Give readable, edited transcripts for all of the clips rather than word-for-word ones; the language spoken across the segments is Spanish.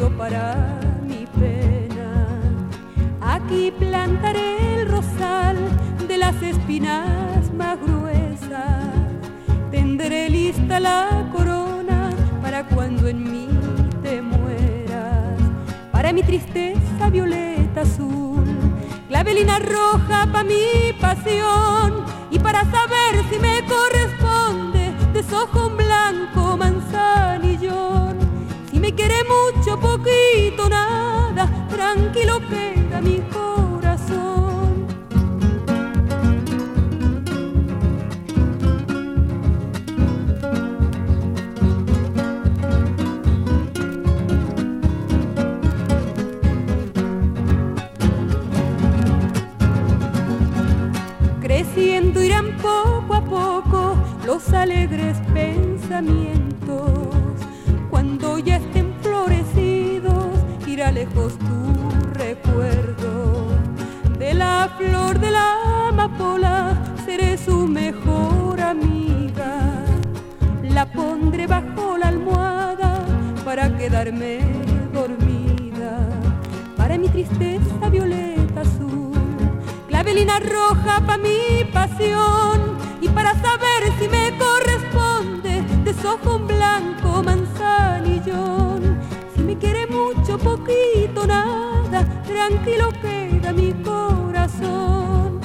cielo para mi pena. Aquí plantaré el rosal de las espinas más gruesas. Tendré lista la corona para cuando en mí te mueras. Para mi tristeza violeta azul, clavelina roja pa' mi pasión. Y para saber si me corresponde, desojo un blanco manzanillón. Si me quiere mucho, poquito, nada, tranquilo queda mi corazón. Creciendo irán poco a poco los alegres pensamientos. Cuando ya estén florecidos, irá lejos tu recuerdo. De la flor de la amapola seré su mejor amiga. La pondré bajo la almohada para quedarme dormida. Para mi tristeza violeta azul, clavelina roja pa' mi pasión. Y para saber si me corresponde, desojo un blanco manzanillón. Si me quiere mucho, poquito, nada, tranquilo queda mi corazón.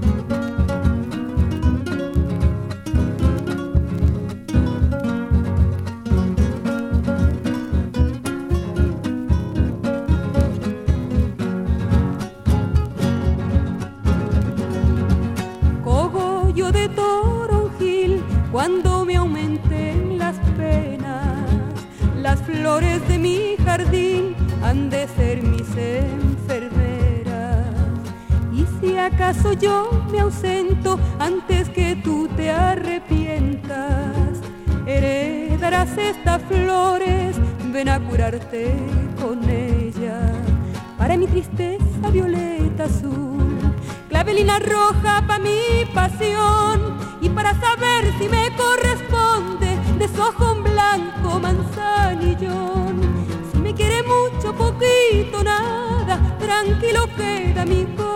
De toronjil, cuando me aumenten las penas, las flores de mi jardín han de ser mis enfermeras. Y si acaso yo me ausento antes que tú te arrepientas, heredarás estas flores, ven a curarte con ellas. Para mi tristeza violeta azul, clavelina roja pa' mi pasión. Y para saber si me corresponde, desojo un blanco manzanillón. Si me quiere mucho, poquito, nada, tranquilo queda mi corazón.